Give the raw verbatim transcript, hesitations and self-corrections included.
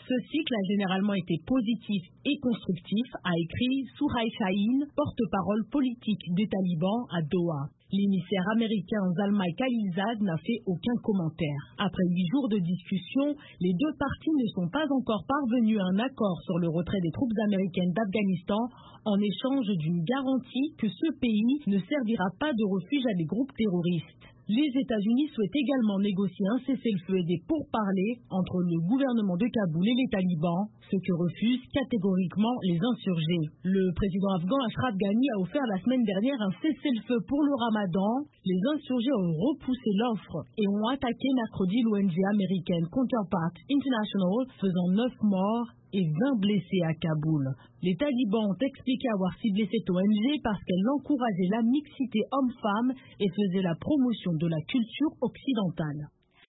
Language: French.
Ce cycle a généralement été positif et constructif, a écrit Suhail Shaheen, porte-parole politique des talibans à Doha. L'émissaire américain Zalmay Khalilzad n'a fait aucun commentaire. Après huit jours de discussion, les deux parties ne sont pas encore parvenus à un accord sur le retrait des troupes américaines d'Afghanistan en échange d'une garantie que ce pays ne servira pas de refuge à des groupes terroristes. Les États-Unis souhaitent également négocier un cessez-le-feu et des pourparlers entre le gouvernement de Kaboul et les talibans, ce que refusent catégoriquement les insurgés. Le président afghan Ashraf Ghani a offert la semaine dernière un cessez-le-feu pour le ramadan. Les insurgés ont repoussé l'offre et ont attaqué mercredi l'O N G américaine Counterpart International, faisant neuf morts et vingt blessés à Kaboul. Les talibans ont expliqué avoir ciblé cette O N G parce qu'elle encourageait la mixité homme-femme et faisait la promotion de la culture occidentale.